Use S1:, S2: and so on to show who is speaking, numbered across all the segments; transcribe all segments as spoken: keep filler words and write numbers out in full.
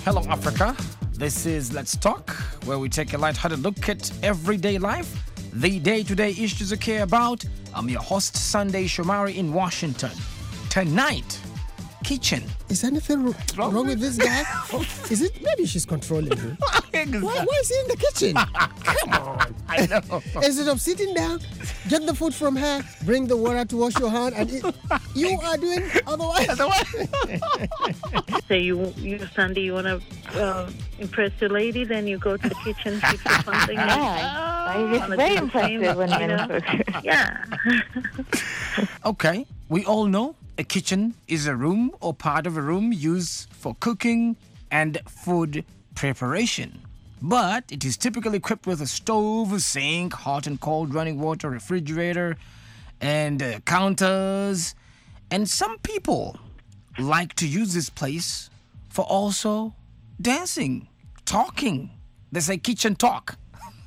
S1: Hello, Africa. This is Let's Talk, where we take a light-hearted look at everyday life, the day-to-day issues you care about. I'm your host, Sunday Shomari in Washington. Tonight, kitchen.
S2: Is anything wrong, wrong with this guy? Is it? Maybe she's controlling him.
S1: Exactly.
S2: Why, why is he in the kitchen? Come on.
S1: I know.
S2: Instead of sitting down, get the food from her, bring the water to wash your hand, and eat. You are doing otherwise.
S3: So you, you Sandy, you want to uh, impress the lady, then you go to the kitchen, fix her something.
S4: Yeah, it's very impressive when
S3: you know? Yeah.
S1: Okay, we all know a kitchen is a room or part of a room used for cooking and food preparation. But it is typically equipped with a stove, a sink, hot and cold running water, refrigerator, and uh, counters. And some people like to use this place for also dancing, talking. They say kitchen talk.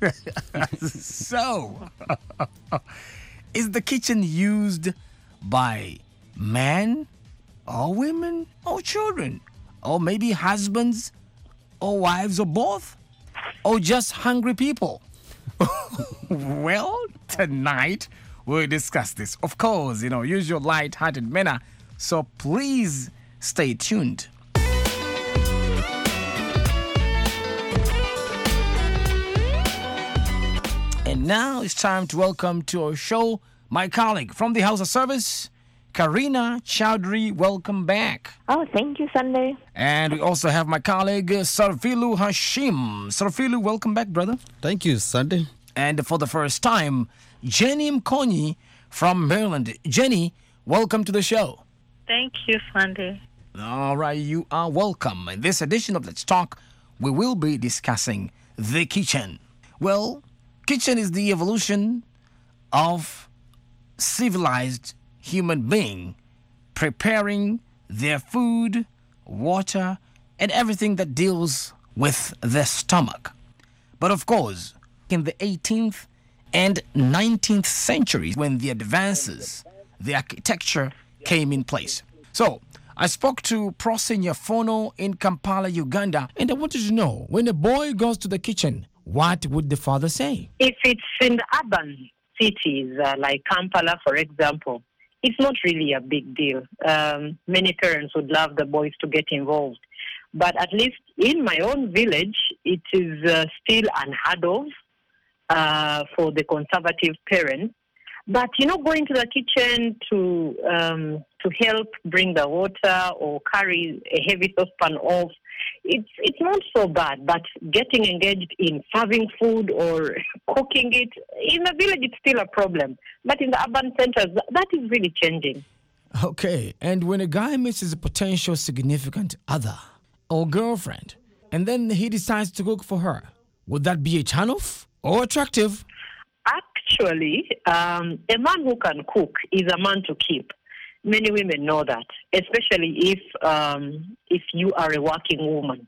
S1: So, is the kitchen used by men or women or children? Or maybe husbands or wives or both? Or just hungry people? Well, tonight we'll discuss this. Of course, you know, use your light-hearted manner. So please stay tuned. And now it's time to welcome to our show my colleague from the House of Service, Karina Chowdhury. Welcome back.
S4: Oh, thank you, Sunday.
S1: And we also have my colleague, Sarfilu Hashim. Sarfilu, welcome back, brother.
S5: Thank you, Sunday.
S1: And for the first time, Jenny Mkonyi from Maryland. Jenny, welcome to the show.
S3: Thank you, Sandy.
S1: All right, you are welcome. In this edition of Let's Talk, we will be discussing the kitchen. Well, kitchen is the evolution of civilized human being preparing their food, water, and everything that deals with their stomach. But of course, in the eighteenth and nineteenth centuries, when the advances, the architecture came in place. So, I spoke to Prosenya Fono in Kampala, Uganda, and I wanted to know, when a boy goes to the kitchen, what would the father say?
S6: If it's in the urban cities, uh, like Kampala, for example, it's not really a big deal. Um, many parents would love the boys to get involved. But at least in my own village, it is uh, still unheard of uh, for the conservative parents. But, you know, going to the kitchen to um, to help bring the water or carry a heavy saucepan off, it's it's not so bad. But getting engaged in serving food or cooking it, in the village, it's still a problem. But in the urban centers, that is really changing.
S1: Okay, and when a guy misses a potential significant other or girlfriend, and then he decides to cook for her, would that be a turn-off or attractive?
S6: Actually, um, a man who can cook is a man to keep. Many women know that, especially if um, if you are a working woman.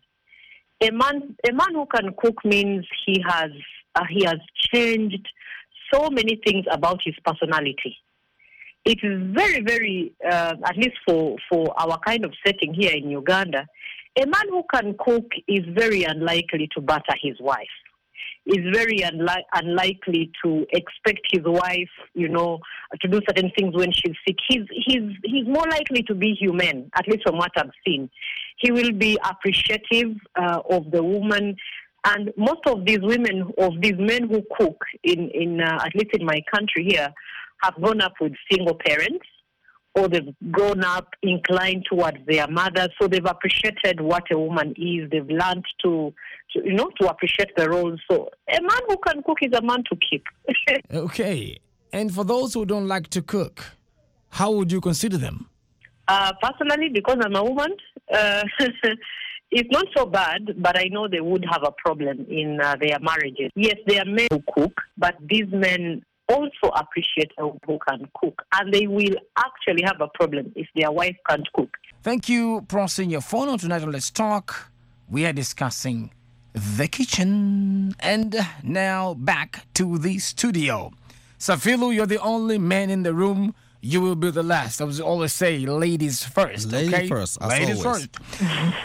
S6: A man, a man who can cook means he has uh, he has changed so many things about his personality. It is very, very, uh, at least for, for our kind of setting here in Uganda, a man who can cook is very unlikely to batter his wife. Is very unli- unlikely to expect his wife, you know, to do certain things when she's sick. He's he's he's more likely to be humane, at least from what I've seen. He will be appreciative uh, of the woman, and most of these women, of these men who cook in in uh, at least in my country here, have grown up with single parents, or they've grown up inclined towards their mothers, so they've appreciated what a woman is. They've learned to, to, you know, to appreciate the roles. So a man who can cook is a man to keep.
S1: Okay. And for those who don't like to cook, how would you consider them?
S6: Uh, personally, because I'm a woman, uh, it's not so bad, but I know they would have a problem in uh, their marriages. Yes, they are men who cook, but these men also appreciate a woman who can cook, and they will actually have a problem if their wife can't cook.
S1: Thank you, Prosenya Fono. Tonight on Let's Talk, we are discussing the kitchen. And now back to the studio. Safilu, you're the only man in the room. You will be the last. I was always say ladies first.
S5: Ladies
S1: okay?
S5: first, as
S1: Ladies
S5: always.
S1: first.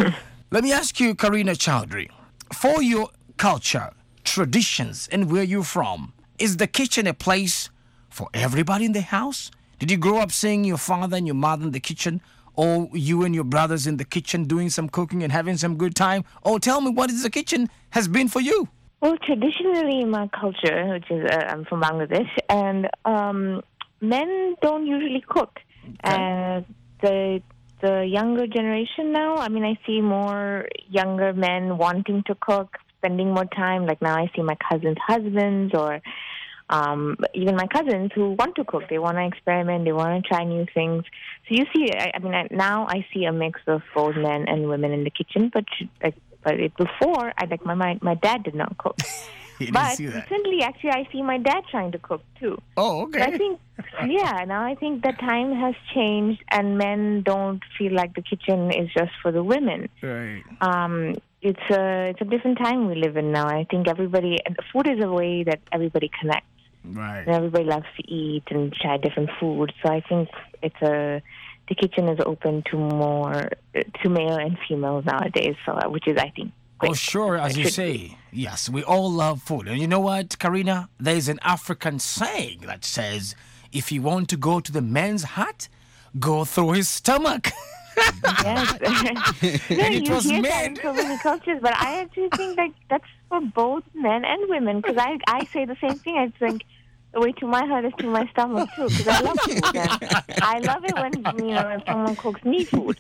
S1: Let me ask you, Karina Chowdhury, for your culture, traditions, and where you're from, is the kitchen a place for everybody in the house? Did you grow up seeing your father and your mother in the kitchen, or you and your brothers in the kitchen doing some cooking and having some good time? Or tell me, what is the kitchen has been for you?
S4: Well, traditionally in my culture, which is uh, I'm from Bangladesh, and um, men don't usually cook. Uh, the the younger generation now, I mean, I see more younger men wanting to cook, spending more time. Like now I see my cousins' husbands or um, even my cousins who want to cook. They want to experiment. They want to try new things. So you see, I, I mean, I, now I see a mix of both men and women in the kitchen. But like, but it, before, I like my, my my dad did not cook.
S1: You didn't
S4: But
S1: see that.
S4: recently, actually, I see my dad trying to cook too.
S1: Oh,
S4: So I
S1: okay.
S4: think, yeah, now I think the time has changed, and men don't feel like the kitchen is just for the women.
S1: Right.
S4: Um, it's a it's a different time we live in now. I think everybody, food is a way that everybody connects,
S1: Right.
S4: and everybody loves to eat and try different foods. So I think it's a the kitchen is open to more to male and female nowadays. So uh, which is, I think, great.
S1: Oh, sure, as you
S4: Should
S1: say. Yes, we all love food. And you know what, Karina? There's an African saying that says, if you want to go to the man's hut, go through his stomach.
S4: Yes. No,
S1: And it
S4: you
S1: was
S4: hear that
S1: made-
S4: in so many cultures, but I actually think that that's for both men and women, because I, I say the same thing. I think the way to my heart is to my stomach, too, because I love food. And I love it when, you know, when someone cooks me food.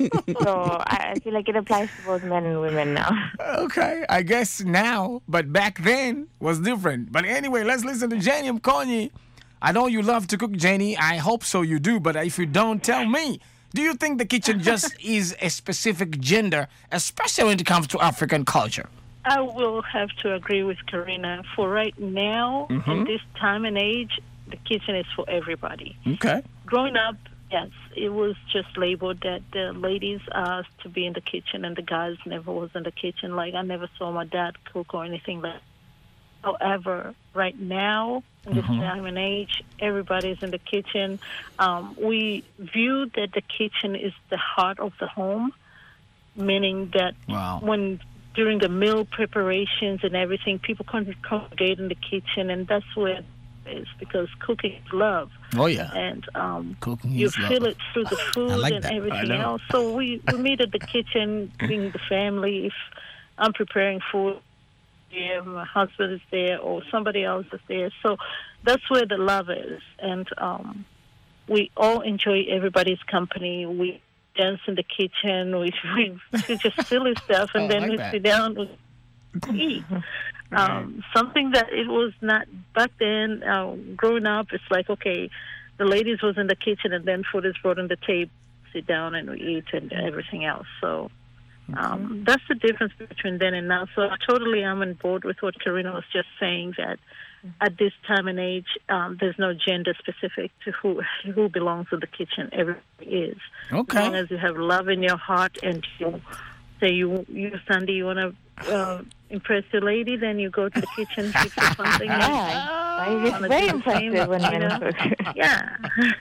S4: So I, I feel like it applies to both men and women now.
S1: Okay, I guess now, but back then was different. But anyway, let's listen to Jenny Mkonyi. I know you love to cook, Jenny. I hope so you do, but if you don't, tell me. Do you think the kitchen just is a specific gender, especially when it comes to African culture?
S3: I will have to agree with Karina. For right now, in this time and age, the kitchen is for everybody.
S1: Okay.
S3: Growing up, yes, it was just labeled that the ladies are to be in the kitchen and the guys never was in the kitchen. Like, I never saw my dad cook or anything like that. However, right now, in this time and age, everybody's in the kitchen. Um, we view that the kitchen is the heart of the home, meaning that
S1: Wow.
S3: when during the meal preparations and everything, people con- congregate in the kitchen, and that's where it is, because cooking is love.
S1: Oh, yeah.
S3: And um,
S1: Cooking
S3: you
S1: is
S3: feel
S1: love.
S3: it through the food
S5: like
S3: and
S5: that. I
S3: everything
S1: know.
S3: else. So we, we meet at the kitchen, being the family. If I'm preparing food, yeah, my husband is there or somebody else is there. So that's where the love is. And um, we all enjoy everybody's company. We dance in the kitchen. We, we do just silly stuff, and
S1: Oh, I
S3: then
S1: like
S3: we
S1: that.
S3: sit down and eat. Um, something that it was not back then. Uh, growing up, it's like, okay, the ladies was in the kitchen, and then food is brought on the table, sit down and we eat and everything else. So um, that's the difference between then and now. So I totally am on board with what Karina was just saying, that at this time and age, um, there's no gender specific to who who belongs in the kitchen. Everybody is.
S1: Okay.
S3: As long as you have love in your heart and you say you, you Sandy, you want to uh, impress your lady, then you go to the kitchen, fix her something.
S4: Yeah, it's
S3: Wanna
S4: very
S3: do the same,
S4: impressive when
S3: you
S4: men
S3: know?
S4: cook.
S3: Yeah.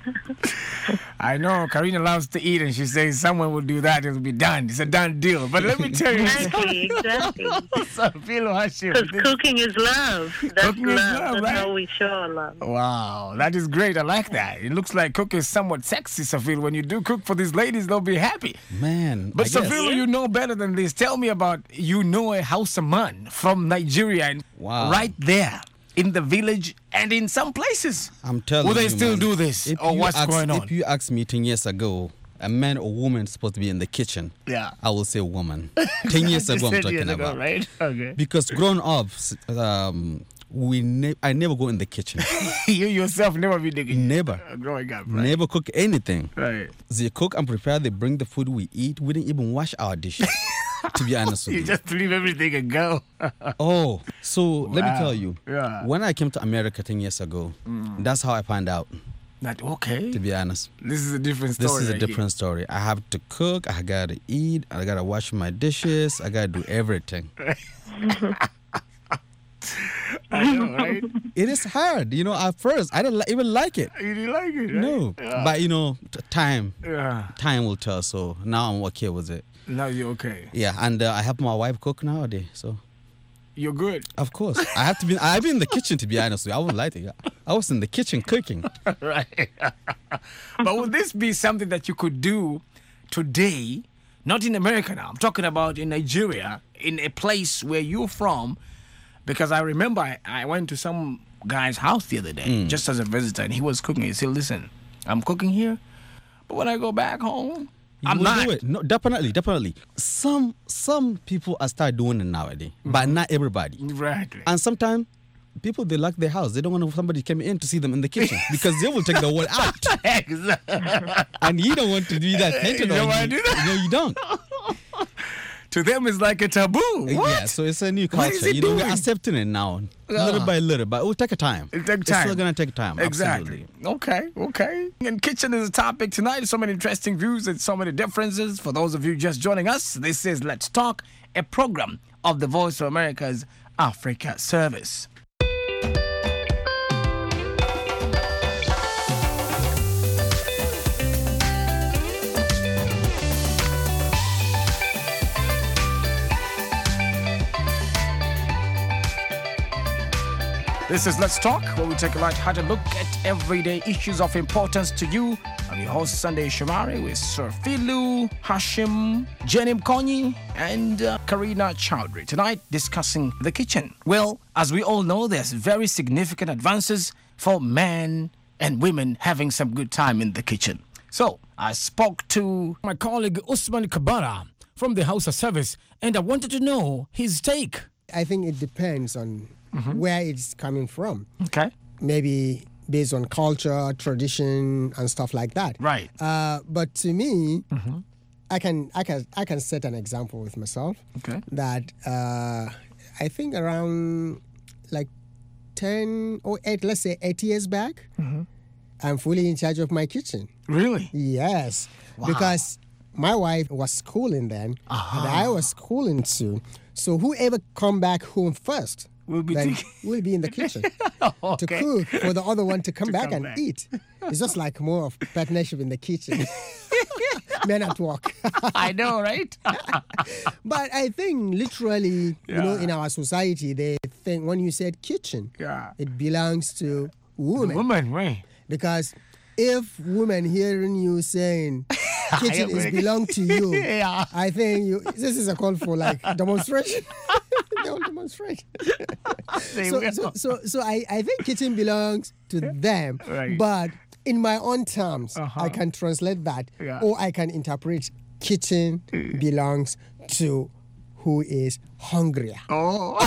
S1: I know Karina loves to eat, and she says someone will do that, it'll be done. It's a done deal. But let me tell you,
S3: Exactly, exactly.
S1: Safilo Hashim,
S3: Because
S1: this-
S3: cooking is love. That's
S1: Cooking is
S3: love.
S1: love,
S3: That's
S1: right?
S3: how we show our love.
S1: Wow, that is great. I like that. It looks like cook is somewhat sexy, Safilo. When you do cook for these ladies, they'll be happy.
S5: Man,
S1: But
S5: I guess.
S1: Safilo, you know better than this. Tell me about you know a Hausa man from Nigeria, and
S5: Wow.
S1: right there in the village and in some places.
S5: I'm telling
S1: Will they
S5: you,
S1: still
S5: man,
S1: do this,
S5: if
S1: or
S5: you
S1: what's
S5: ask-
S1: going on?
S5: If you asked me ten years ago, a man or woman is supposed to be in the kitchen,
S1: Yeah.
S5: I will say woman. ten years ago, I'm
S1: Ten
S5: talking
S1: years ago,
S5: about.
S1: right? Okay.
S5: Because growing up, s- um, we ne- I never go in the kitchen.
S1: You yourself never been digging.
S5: Never.
S1: Growing up, right?
S5: Never cook anything.
S1: Right.
S5: They cook and prepare, they bring the food we eat. We didn't even wash our dishes, to be honest with
S1: You
S5: you.
S1: just leave everything and go.
S5: Oh, so let me
S1: Wow.
S5: tell you.
S1: Yeah.
S5: When I came to America ten years ago, that's how I found out,
S1: Not okay.
S5: to be honest.
S1: This is a different
S5: This
S1: story.
S5: is a
S1: right here.
S5: different story. I have to cook, I gotta eat, I gotta wash my dishes, I gotta do everything.
S1: I know, right?
S5: It is hard, you know. At first, I didn't li- even like it.
S1: You didn't like it, right?
S5: No,
S1: Yeah.
S5: but you know, t- time,
S1: Yeah.
S5: time will tell. So now I'm okay with it.
S1: Now you're okay.
S5: Yeah, and uh, I help my wife cook nowadays. So
S1: You're good.
S5: of course I have to be. I've been in the kitchen, to be honest with you. I won't lie to you. I was in the kitchen cooking.
S1: Right. But would this be something that you could do today? Not in America now. I'm talking about in Nigeria, in a place where you're from. Because I remember I, I went to some guy's house the other day, just as a visitor, and he was cooking. He said, listen, I'm cooking here, but when I go back home,
S5: You
S1: I'm
S5: will
S1: not.
S5: do it. No, definitely, definitely. Some some people are start doing it nowadays, but not everybody.
S1: Right.
S5: And sometimes people, they lock their house. They don't want somebody coming in to see them in the kitchen because they will take the word out.
S1: Exactly.
S5: And you don't want to do that.
S1: You don't wanna do that?
S5: No, you don't.
S1: To them, it's like a taboo. What?
S5: Yeah, so it's a new
S1: What is
S5: culture.
S1: it
S5: You know, we're
S1: doing?
S5: accepting it now,
S1: Yeah.
S5: little by little, but it will take a time.
S1: It'll take
S5: It's
S1: time.
S5: still gonna take time.
S1: Exactly.
S5: Absolutely.
S1: Okay, okay. And kitchen is a topic tonight. So many interesting views and so many differences. For those of you just joining us, this is Let's Talk, a program of the Voice of America's Africa Service. This is Let's Talk, where we take a light-hearted look at everyday issues of importance to you. I'm your host, Sunday Shamari, with Sir Philu, Hashim, Jenny Mkonyi, and uh, Karina Chowdhury. Tonight, discussing the kitchen. Well, as we all know, there's very significant advances for men and women having some good time in the kitchen. So, I spoke to my colleague Usman Kabara from the Hausa Service, and I wanted to know his take.
S2: I think it depends on where it's coming from.
S1: Okay.
S2: Maybe based on culture, tradition, and stuff like that.
S1: Right.
S2: Uh, but to me, I can I can I can set an example with myself.
S1: Okay.
S2: That uh, I think around like ten or eight, let's say eight years back, I'm fully in charge of my kitchen.
S1: Really?
S2: Yes, because my wife was schooling then, and I was schooling too. So whoever come back home first,
S1: We'll be
S2: then
S1: thinking-
S2: we'll be in the kitchen
S1: Okay.
S2: to cook for the other one to come back
S1: come
S2: and
S1: back.
S2: eat. It's just like more of partnership in the kitchen. Men at work.
S1: I know, right?
S2: But I think literally, you know,
S1: Yeah.
S2: in our society, they think when you said kitchen,
S1: Yeah.
S2: it belongs to women.
S1: Woman, right?
S2: Because if women hearing you saying kitchen is belong to you,
S1: Yeah.
S2: I think you this is a call for like demonstration. They'll demonstrate.
S1: They
S2: so,
S1: will.
S2: so, so, so I, I think kitchen belongs to them.
S1: Right.
S2: But in my own terms,
S1: Uh-huh.
S2: I can translate that,
S1: Yeah.
S2: or I can interpret kitchen belongs to who is hungrier.
S1: Oh.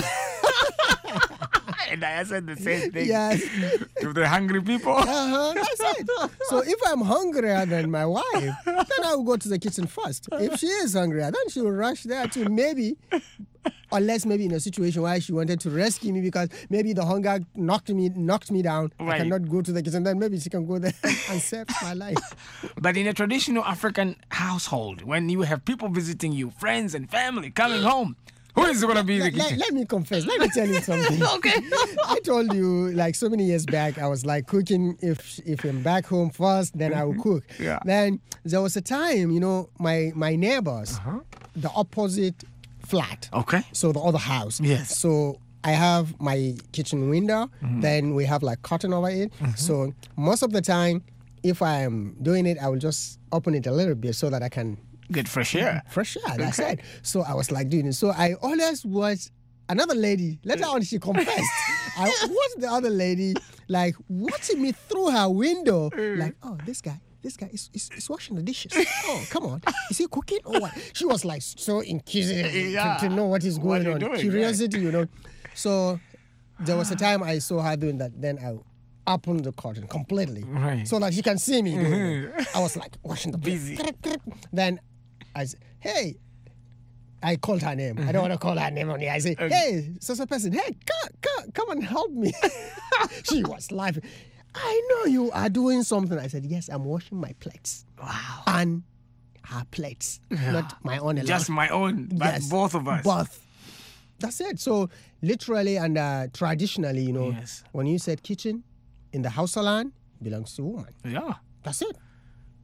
S1: And I said the same thing
S2: Yes.
S1: to the hungry people.
S2: Uh-huh, that's it. So if I'm hungrier than my wife, then I will go to the kitchen first. If she is hungrier, then she will rush there too. Maybe, unless maybe in a situation where she wanted to rescue me because maybe the hunger knocked me knocked me down. I
S1: Right.
S2: cannot go to the kitchen. Then maybe she can go there and save my life.
S1: But in a traditional African household, when you have people visiting you, friends and family coming home, who is going to be in the
S2: Let, let-
S1: kitchen?
S2: let me confess. Let me tell you something.
S1: Okay.
S2: I told you like so many years back, I was like cooking. If if I'm back home first, then I will cook.
S1: Yeah.
S2: Then there was a time, you know, my my neighbors,
S1: Uh-huh.
S2: the opposite flat.
S1: Okay.
S2: So the other house.
S1: Yes.
S2: So I have my kitchen window. Then we have like curtain over it. So most of the time, if I am doing it, I will just open it a little bit so that I can
S1: Get fresh air.
S2: fresh air. That's
S1: Okay.
S2: it. So I was like doing it. So I always watch another lady. Later on, she confessed. I watched the other lady like watching me through her window. Like, oh, this guy. This guy is, is, is washing the dishes. Oh, come on. Is he cooking or what? She was like so inquisitive to-
S1: Yeah.
S2: to, know what is
S1: What
S2: going
S1: you
S2: on.
S1: doing,
S2: Curiosity, you know. So there was a time I saw her doing that. Then I opened the curtain completely.
S1: Right.
S2: So that she can see me doing it. I was like washing the
S1: Busy.
S2: Then I said, hey, I called her name. I don't want to call her name only. I say, hey, so so person, hey, come, come, come and help me. She was laughing. I know you are doing something. I said, yes, I'm washing my plates.
S1: Wow.
S2: And her plates, not my own alone.
S1: Just my own, but
S2: Yes,
S1: both of us.
S2: Both. That's it. So literally and uh, traditionally, you know,
S1: Yes.
S2: when you said kitchen in the house land, belongs to woman.
S1: Yeah.
S2: That's it.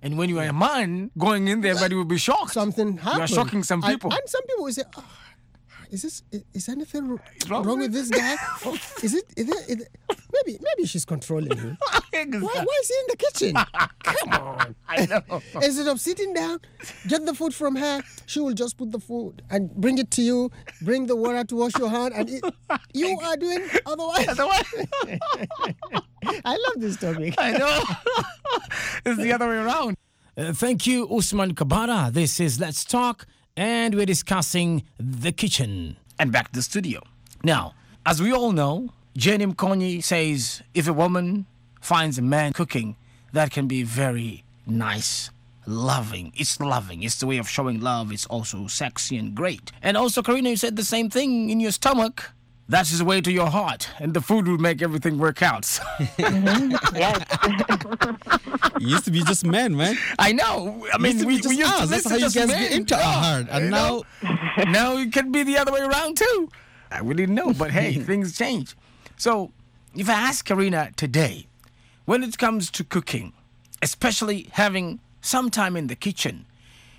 S1: And when you are a man going in there, everybody will be shocked.
S2: Something happened.
S1: You are shocking some
S2: And-
S1: people.
S2: And, some people will say, oh, is this is, is anything wrong,
S1: wrong
S2: wrong
S1: with-
S2: with this guy? Oh, is it is it, is it maybe maybe she's controlling him. Why, why is he in the kitchen? Come on.
S1: I know.
S2: Instead of sitting down, get the food from her, she will just put the food and bring it to you, bring the water to wash your hand, and eat. You are doing otherwise. I love this topic.
S1: I know. It's the other way around. Uh, thank you, Usman Kabara. This is Let's Talk, and we're discussing the kitchen. And back to the studio. Now, as we all know, Jenny Mkonyi says if a woman finds a man cooking, that can be very nice, loving. It's loving. It's the way of showing love. It's also sexy and great. And also, Karina, you said the same thing in your stomach. That is the way to your heart, and the food will make everything work out.
S4: Yes.
S5: It used to be just men, man.
S1: I know. I
S5: It
S1: mean,
S5: used to
S1: we,
S5: be just
S1: we used to
S5: us. That's
S1: listen
S5: how you
S1: just
S5: guys
S1: men.
S5: get into
S1: Yeah,
S5: our heart. And
S1: you
S5: now,
S1: know? Now it can be the other way around too. I we didn't know, but hey, things change. So, if I ask Karina today, when it comes to cooking, especially having some time in the kitchen,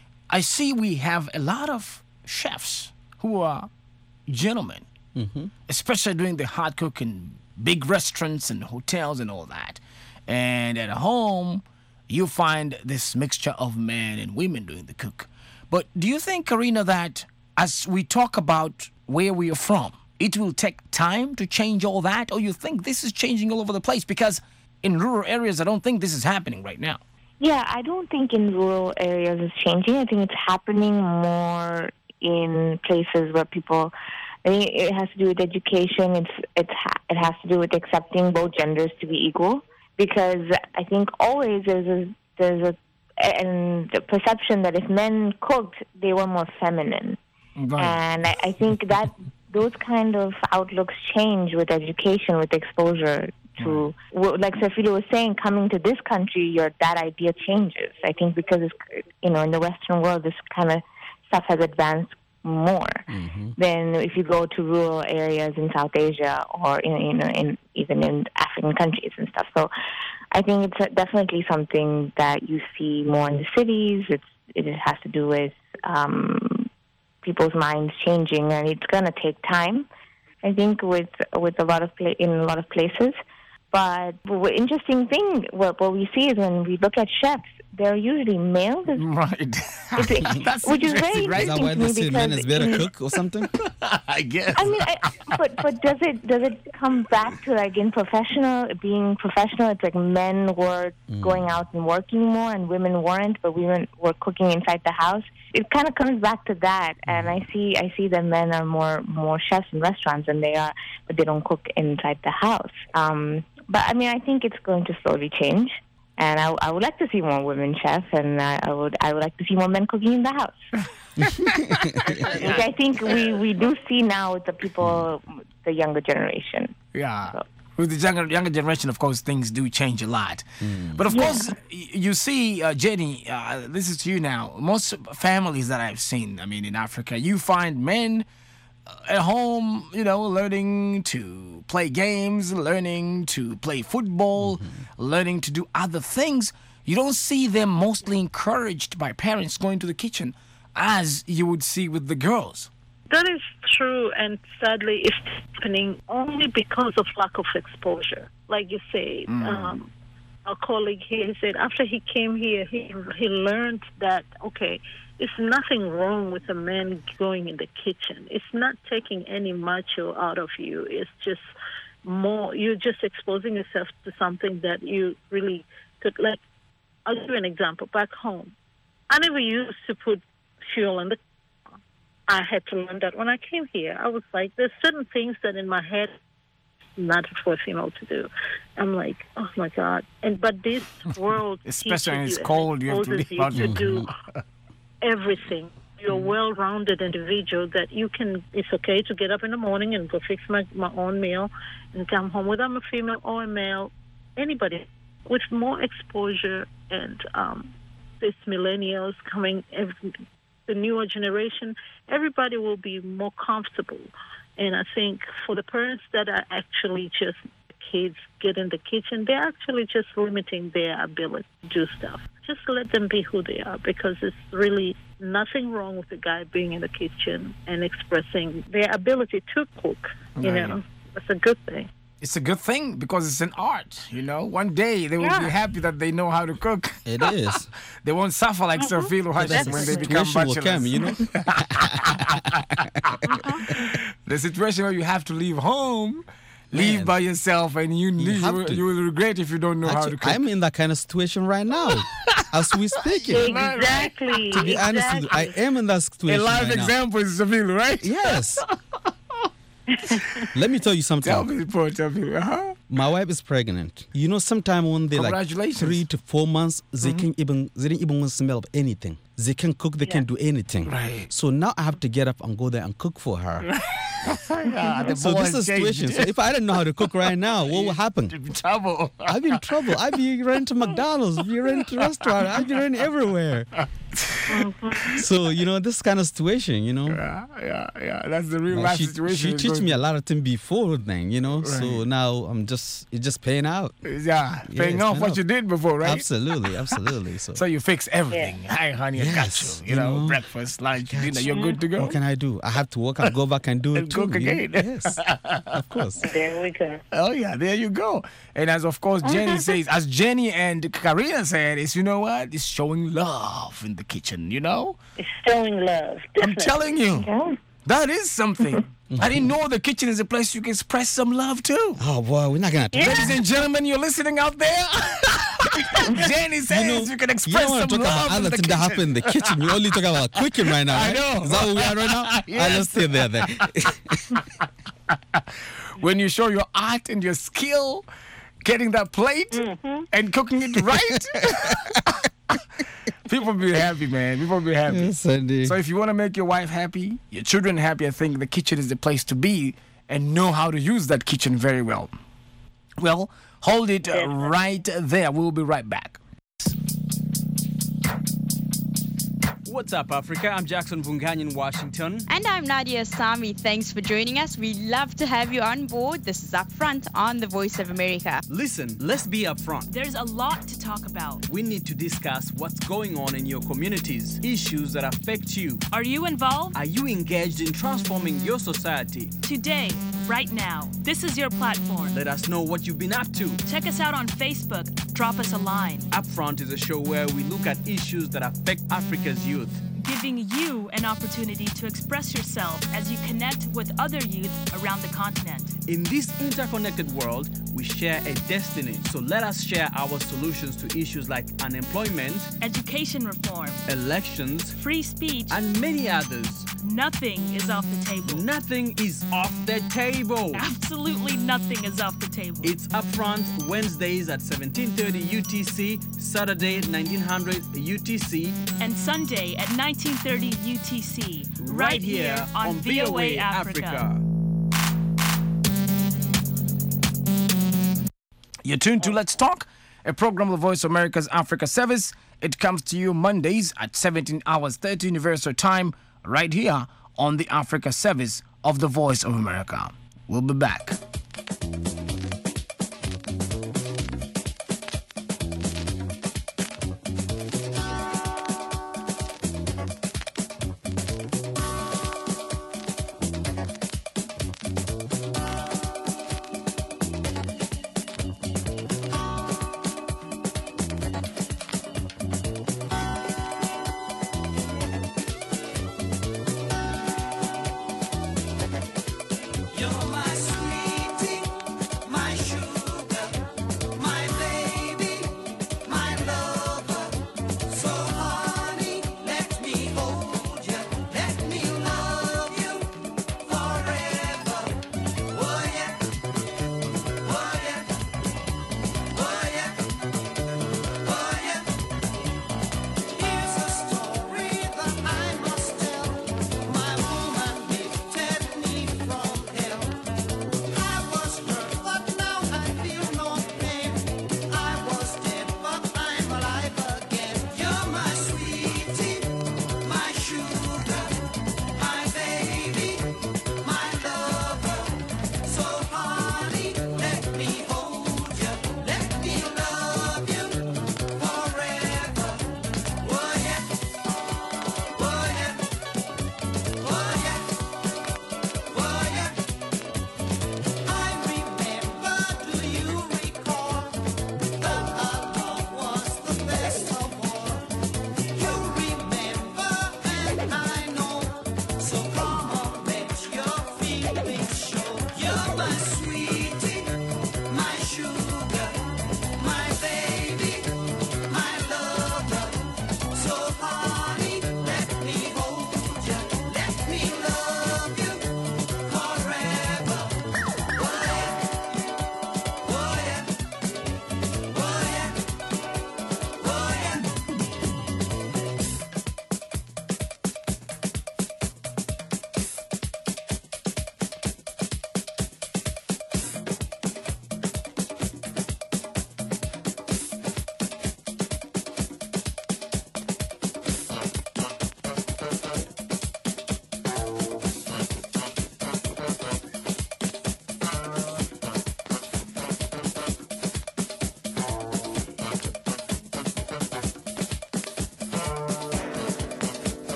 S1: I see we have a lot of chefs who are gentlemen, especially doing the hard cooking, big restaurants and hotels and all that. And at home, you find this mixture of men and women doing the cook. But do you think, Karina, that as we talk about where we are from, it will take time to change all that? Or you think this is changing all over the place? Because in rural areas, I don't think this is happening right now.
S4: Yeah, I don't think in rural areas it's changing. I think it's happening more in places where people. I think it has to do with education. It's it's ha- it has to do with accepting both genders to be equal. Because I think always there's a there's a and the perception that if men cooked, they were more feminine.
S1: Right.
S4: And I, I think that those kind of outlooks change with education, with exposure to, w like Safilo was saying, coming to this country, your that idea changes. I think because it's, you know, in the Western world, this kind of stuff has advanced more than if you go to rural areas in South Asia or in, you know, in even in African countries and stuff. So I think it's definitely something that you see more in the cities. It's it has to do with um, people's minds changing, and it's going to take time. I think with with a lot of pla- in a lot of places. But the interesting thing, what, what we see is when we look at chefs, they're usually male.
S1: Right. That's
S4: Which is very
S1: interesting, right?
S5: is that
S4: interesting
S5: why
S4: to
S5: they
S4: me
S5: say men
S4: because
S5: is better
S4: in-
S5: cook or something?
S1: I guess.
S4: I mean, I, but but does it does it come back to like in professional being professional? It's like men were going out and working more, and women weren't, but women were cooking inside the house. It kind of comes back to that, and I see I see that men are more more chefs in restaurants than they are, but they don't cook inside the house. Um, but I mean, I think it's going to slowly change. And I, I would like to see more women chefs, and I, I would I would like to see more men cooking in the house. Which I think we, we do see now with the people, the younger generation.
S1: Yeah.
S4: So-
S1: With the younger, younger generation, of course, things do change a lot. But of course, y- you see, uh, Jenny, uh, this is to you now. Most families that I've seen, I mean, in Africa, you find men uh, at home, you know, learning to play games, learning to play football, learning to do other things. You don't see them mostly encouraged by parents going to the kitchen as you would see with the girls.
S3: That is true, and sadly, it's happening only because of lack of exposure. Like you said, um, a colleague here said after he came here, he he learned that okay, it's nothing wrong with a man going in the kitchen. It's not taking any macho out of you. It's just more you're just exposing yourself to something that you really could. Like, I'll give you an example. Back home, I never used to put fuel in the I had to learn that when I came here. I was like, there's certain things that in my head, not for a female to do. I'm like, oh my God. And but this world,
S1: Especially when
S3: teaches
S1: it's
S3: you and
S1: cold, you have to
S3: exposes
S1: leave out
S3: you to
S1: your-
S3: do everything. You're a well-rounded individual that you can. It's okay to get up in the morning and go fix my my own meal, and come home. Whether I'm a female or a male, anybody with more exposure and um, this millennials coming. Every, the newer generation, everybody will be more comfortable. And I think for the parents that are actually just kids get in the kitchen, they're actually just limiting their ability to do stuff. just let them be who they are, because it's really nothing wrong with the guy being in the kitchen and expressing their ability to cook. You
S1: Right.
S3: know, that's a good thing.
S1: It's a good thing because it's an art, you know. One day they will
S3: Yeah.
S1: be happy that they know how to cook.
S5: It is.
S1: They won't suffer like Sir Philo has
S5: That's
S1: when
S5: the
S1: they become
S5: situation will
S1: bachelors.
S5: come, you know.
S1: The situation where you have to leave home, leave
S5: Man.
S1: by yourself, and you you,
S5: have
S1: you,
S5: to.
S1: you will regret if you don't know how to
S5: Actually,
S1: cook.
S5: I'm in that kind of situation right now, as we speaking.
S3: Exactly.
S5: To be honest with you, I am in that
S1: A
S5: situation
S1: live
S5: right now.
S1: example is Sir Philo, right?
S5: Yes. Let me tell you something.
S1: Tell me, poor Sir Philo. Uh-huh.
S5: My wife is pregnant. You know, sometime when they like
S1: Congratulations.
S5: three to four months, they
S1: Mm-hmm.
S5: can even they didn't even smell anything. They can cook. They can do anything.
S1: Right.
S5: So now I have to get up and go there and cook for her.
S1: Yeah, the
S5: So
S1: ball
S5: this is
S1: has
S5: the situation.
S1: changed.
S5: So if I didn't know how to cook right now, what will happen?
S1: You'd be trouble.
S5: I'd be in trouble. I'd be running to McDonald's, be running to restaurant. I'd be running everywhere. So you know this kind of situation. You know.
S1: Yeah, yeah, yeah. That's the real
S5: Like,
S1: life
S5: she
S1: situation.
S5: she
S1: is
S5: teach
S1: going
S5: me a
S1: through.
S5: lot of things before then, you know. So
S1: Right.
S5: now I'm just it's just paying out.
S1: Yeah,
S5: Yeah,
S1: paying
S5: it's
S1: off
S5: paying
S1: what
S5: off.
S1: you did before, right?
S5: Absolutely, absolutely. So,
S1: So you fix everything. Hi, honey, I got
S5: Yes,
S1: you. You
S5: you
S1: know,
S5: know,
S1: breakfast, lunch,
S5: got
S1: dinner.
S5: you.
S1: You're good to go.
S5: what can I do? I have to work. I'll go back and do it
S1: And
S5: too.
S1: cook
S5: you know?
S1: again.
S5: Yes, of course.
S3: There we go.
S1: Oh yeah, there you go. And as of course Jenny says, as Jenny and Karina said, is you know what? It's showing love in the kitchen. You know,
S3: It's showing love.
S1: I'm
S3: Definitely.
S1: telling you,
S4: Yeah.
S1: that is something. I didn't know the kitchen is a place you can express some love too.
S5: Oh boy, we're not gonna.
S3: Yeah.
S1: Ladies and gentlemen, you're listening out there. Jenny says you, can
S5: You
S1: express
S5: don't want
S1: some
S5: to talk about
S1: love in
S5: other
S1: the
S5: things that
S1: kitchen.
S5: happen in the kitchen. You only talk about cooking right now.
S1: I
S5: Right?
S1: know.
S5: Is that where we are right now?
S1: Yes.
S5: All right, let's stay there then.
S1: When you show your art and your skill, getting that plate and cooking it right, people be happy, man. People be happy.
S5: Yes, Sandy.
S1: So if you want to make your wife happy, your children happy, I think the kitchen is the place to be and know how to use that kitchen very well. Well, hold it uh, right there. We'll be right back.
S7: What's up, Africa? I'm Jackson Vungan in Washington.
S8: And I'm Nadia Sami. Thanks for joining us. We love to have you on board. This is Upfront on the Voice of America.
S7: Listen, let's be upfront.
S9: There's a lot to talk about.
S7: We need to discuss what's going on in your communities, issues that affect you.
S9: Are you involved?
S7: Are you engaged in transforming your society?
S9: Today, right now, this is your platform.
S7: Let us know what you've been up to.
S9: Check us out on Facebook. Drop us a line.
S7: Upfront is a show where we look at issues that affect Africa's youth.
S9: Giving you an opportunity to express yourself as you connect with other youth around the continent.
S7: In this interconnected world, we share a destiny. So let us share our solutions to issues like unemployment,
S9: Education reform,
S7: elections,
S9: free speech,
S7: and many others.
S9: nothing is off the table.
S7: Nothing is off the table.
S9: Absolutely nothing is off the table.
S7: It's Upfront Wednesdays at seventeen thirty U T C, Saturday nineteen hundred U T C,
S9: And Sunday at nineteen thirty U T C,
S7: right here on V O A Africa.
S1: You're tuned to Let's Talk, a program of the Voice of America's Africa Service. It comes to you Mondays at seventeen hours thirty Universal Time, right here on the Africa Service of the Voice of America. We'll be back.
S10: You're my sweet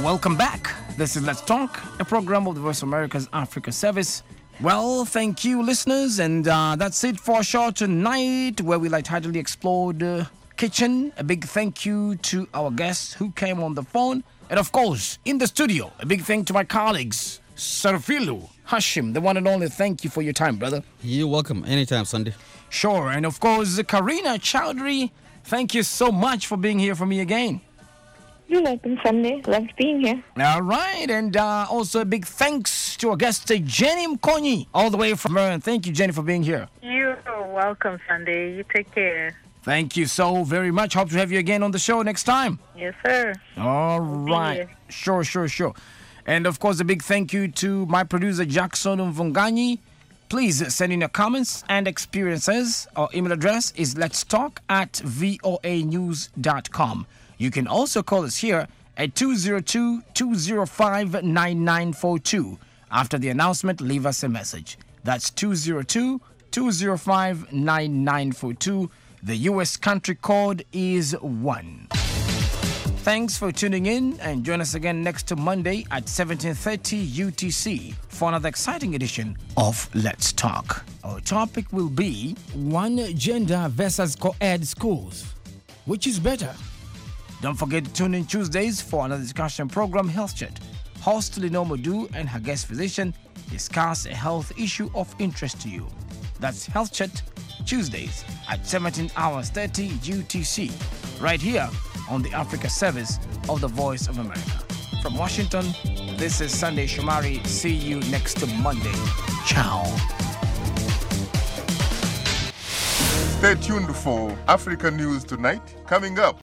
S1: welcome back. This is Let's Talk, a program of the Voice of America's Africa Service. Well, thank you, listeners, and uh, that's it for our show tonight, where we lightheartedly explored the kitchen. A big thank you to our guests who came on the phone, and of course, in the studio, a big thank to my colleagues, Sarfilu, Hashim, the one and only. Thank you for your time, brother.
S5: You're welcome. Anytime, Sunday.
S1: Sure, and of course, Karina Chowdhury, thank you so much for being here for me again.
S4: You're welcome, Sunday. Loved being here.
S1: All right, and uh, also a big thanks to our guest, uh, Jenny Mkonyi, all the way from Maryland. Thank you, Jenny, for being here.
S3: You're welcome, Sunday. You take care.
S1: Thank you so very much. Hope to have you again on the show next time.
S3: Yes, sir.
S1: All right.
S3: here.
S1: Sure, sure, sure. And of course, a big thank you to my producer, Jackson Mvunganyi. Please send in your comments and experiences. Our email address is let's talk at voa news dot com. You can also call us here at two zero two, two zero five, nine nine four two. After the announcement, leave us a message. That's two zero two, two zero five, nine nine four two. The U S country code is one. Thanks for tuning in, and join us again next Monday at seventeen thirty U T C for another exciting edition of Let's Talk. Our topic will be one gender versus co-ed schools. Which is better? Don't forget to tune in Tuesdays for another discussion program, Health Chat. Host Lenore Modu and her guest physician discuss a health issue of interest to you. That's Health Chat, Tuesdays at seventeen hours thirty U T C, right here on the Africa Service of the Voice of America. From Washington, this is Sunday Shomari. See you next Monday. Ciao.
S10: Stay tuned for Africa News Tonight, coming up